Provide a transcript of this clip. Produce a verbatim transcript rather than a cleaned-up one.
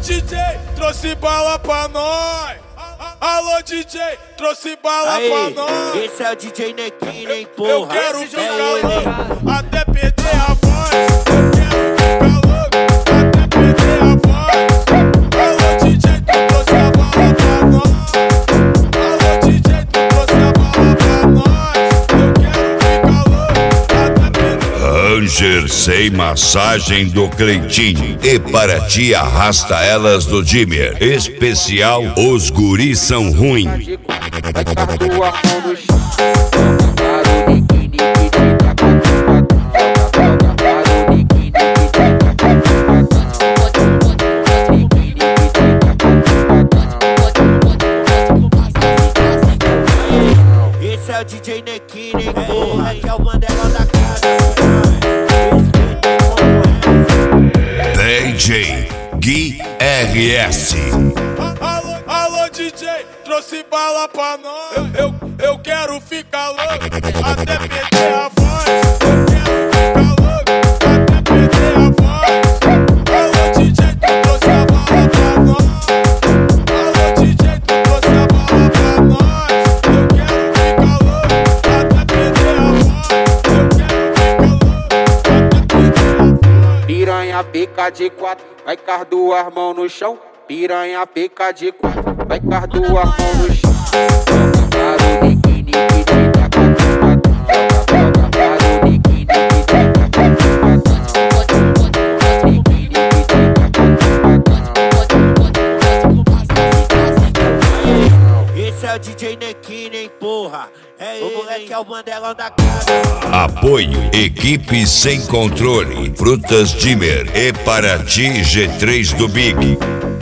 D J, trouxe bala pra nós. Alô D J, trouxe bala Aí, pra nós. esse é o D J Nequinho, hein, porra. Eu quero esse ficar é louco ele. até perder a voz. Eu quero ficar louco até perder a voz. Alô D J, tu trouxe a bala pra nós. Alô D J, tu trouxe a bala pra nós. Eu quero ficar louco até perder a voz. Ranger sem massagem do Cleitinho. E para ti arrasta elas do Dimmer. Especial Os Guris São Ruim. Esse é o D J Nequinho, hein, porra. Que é o bandelão da casa. D J Gui R S. Alô, alô D J, trouxe bala pra nós. Eu, eu, eu quero ficar louco até perder a voz. Eu quero ficar louco até perder a voz. Alô D J, tu trouxe a bala pra nós. Alô D J, tu trouxe a bala pra nós. Eu quero ficar louco até perder a voz. Eu quero ficar louco até perder a voz. Piranha pica de quatro, vai com as duas mãos no chão. Piranha pica de quatro, vai com as duas mãos no chão. Joga para o biquíni que te dá catucadão. Joga para o biquíni que te dá catucadão. Biquíni que te dá catucadão. Esse é o D J Nequinho, hein, porra. É ele, o moleque é o bandelão da casa. Apoio Equipe Sem Controle, Frutas Dimmer e para ti G três do Big.